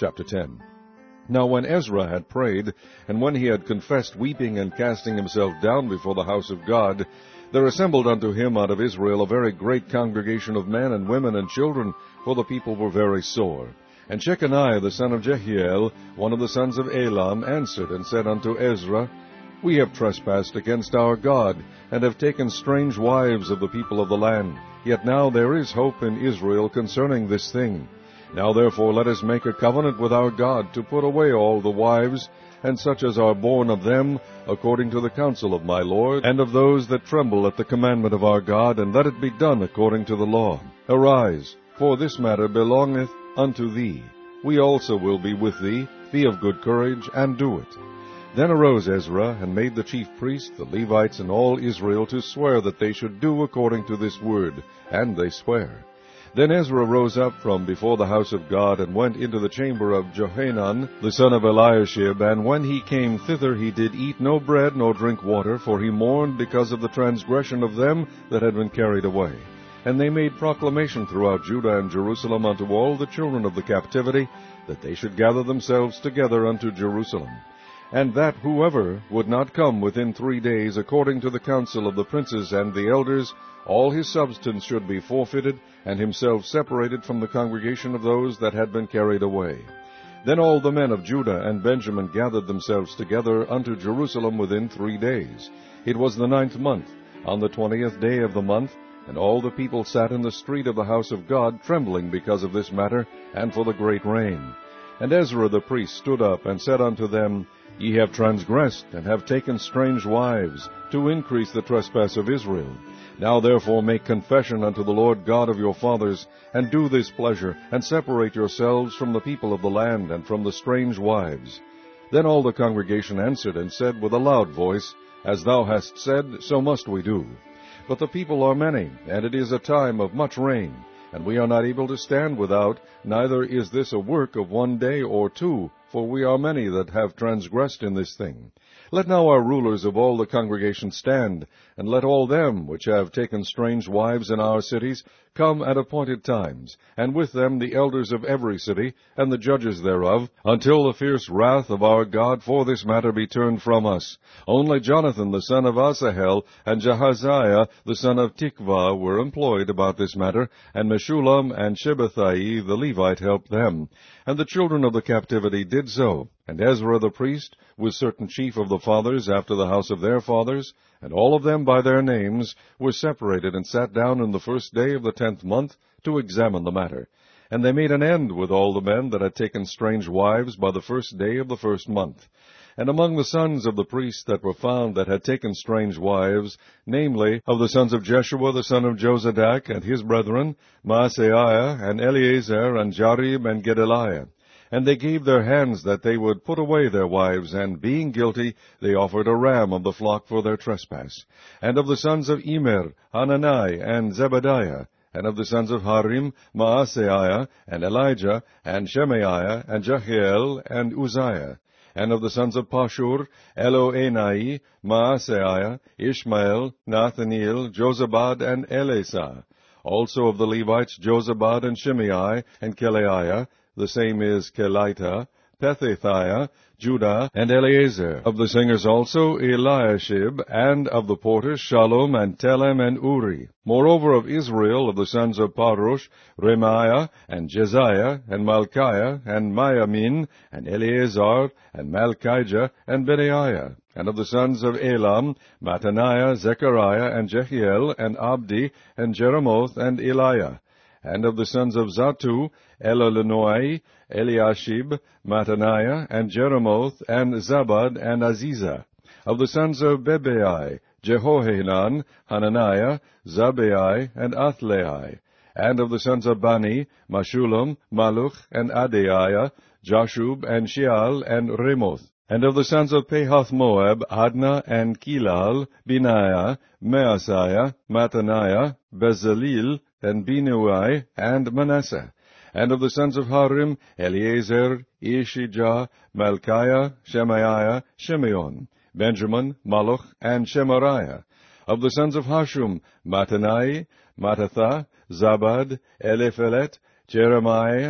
Chapter 10. Now when Ezra had prayed, and when he had confessed weeping and casting himself down before the house of God, there assembled unto him out of Israel a very great congregation of men and women and children, for the people were very sore. And Shechaniah the son of Jehiel, one of the sons of Elam, answered and said unto Ezra, We have trespassed against our God, and have taken strange wives of the people of the land. Yet now there is hope in Israel concerning this thing. Now therefore let us make a covenant with our God to put away all the wives, and such as are born of them, according to the counsel of my Lord, and of those that tremble at the commandment of our God, and let it be done according to the law. Arise, for this matter belongeth unto thee. We also will be with thee. Be of good courage, and do it. Then arose Ezra, and made the chief priests, the Levites, and all Israel to swear that they should do according to this word, and they sware. Then Ezra rose up from before the house of God, and went into the chamber of Johanan the son of Eliashib, and when he came thither he did eat no bread nor drink water, for he mourned because of the transgression of them that had been carried away. And they made proclamation throughout Judah and Jerusalem unto all the children of the captivity, that they should gather themselves together unto Jerusalem. And that whoever would not come within 3 days, according to the counsel of the princes and the elders, all his substance should be forfeited, and himself separated from the congregation of those that had been carried away. Then all the men of Judah and Benjamin gathered themselves together unto Jerusalem within 3 days. It was the 9th month, on the 20th day of the month, and all the people sat in the street of the house of God, trembling because of this matter, and for the great rain. And Ezra the priest stood up, and said unto them, Ye have transgressed, and have taken strange wives, to increase the trespass of Israel. Now therefore make confession unto the Lord God of your fathers, and do this pleasure, and separate yourselves from the people of the land, and from the strange wives. Then all the congregation answered and said with a loud voice, As thou hast said, so must we do. But the people are many, and it is a time of much rain, and we are not able to stand without, neither is this a work of 1 day or 2, for we are many that have transgressed in this thing. Let now our rulers of all the congregation stand, and let all them which have taken strange wives in our cities come at appointed times, and with them the elders of every city, and the judges thereof, until the fierce wrath of our God for this matter be turned from us. Only Jonathan the son of Asahel, and Jahaziah the son of Tikvah were employed about this matter, and Meshullam and Shabbethai the Levite helped them. And the children of the captivity did so. And Ezra the priest, with certain chief of the fathers after the house of their fathers, and all of them by their names, were separated and sat down in the first day of the 10th month to examine the matter. And they made an end with all the men that had taken strange wives by the first day of the first month. And among the sons of the priests that were found that had taken strange wives, namely, of the sons of Jeshua the son of Jozadak and his brethren, Maaseiah and Eleazar and Jarib and Gedaliah. And they gave their hands that they would put away their wives, and being guilty, they offered a ram of the flock for their trespass. And of the sons of Immer, Hanani and Zebadiah, and of the sons of Harim, Maaseiah and Elijah, and Shemaiah, and Jehiel, and Uzziah. And of the sons of Pashur, Eloenai, Maaseiah, Ishmael, Nathaniel, Jozabad, and Elisah. Also of the Levites, Jozabad, and Shimei, and Keleiah, the same is Kelita, Pethathiah, Judah, and Eleazar. Of the singers also, Eliashib, and of the porters, Shallum, and Telem, and Uri. Moreover of Israel, of the sons of Parosh, Remiah, and Jeziah, and Malchiah, and Miamin, and Eleazar, and Malchijah, and Benaiah. And of the sons of Elam, Mattaniah, Zechariah, and Jehiel, and Abdi, and Jeremoth, and Eliah. And of the sons of Zatu, Elelonoi, Eliashib, Mattaniah, and Jeremoth, and Zabad, and Aziza. Of the sons of Bebai, Jehohanan, Hananiah, Zabai, and Athlai. And of the sons of Bani, Meshullam, Maluch, and Adaiah, Jashub, and Sheal, and Remoth. And of the sons of Pahath-Moab, Adnah, and Kilal, Benaiah, Maaseiah, Mattaniah, Bezaleel, and Binuai, and Manasseh. And of the sons of Harim, Eleazar, Ishijah, Malchiah, Shemaiah, Shimeon, Benjamin, Maluch, and Shemariah. Of the sons of Hashum, Mattanai, Mattatha, Zabad, Eliphelet, Jeremiah,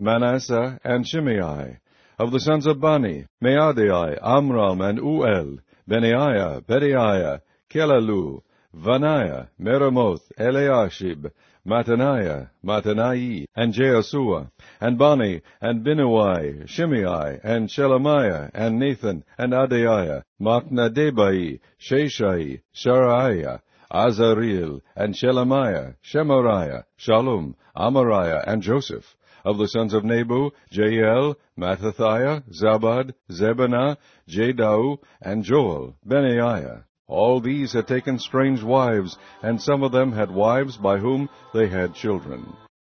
Manasseh, and Shimei. Of the sons of Bani, Maadai, Amram, and Uel, Benaiah, Pedaiah, Kelalu, Vanaiah, Meremoth, Eliashib, Mattaniah, Mattanai, and Jehoshua, and Bani, and Binuai, Shimei, and Shelemiah, and Nathan, and Adaiah, Macnadebai, Sheshai, Sharaiah, Azareel, and Shelemiah, Shemariah, Shalom, Amariah, and Joseph. Of the sons of Nebu, Jael, Mattathiah, Zabad, Zebaniah, Jedau, and Joel, Benaiah. All these had taken strange wives, and some of them had wives by whom they had children.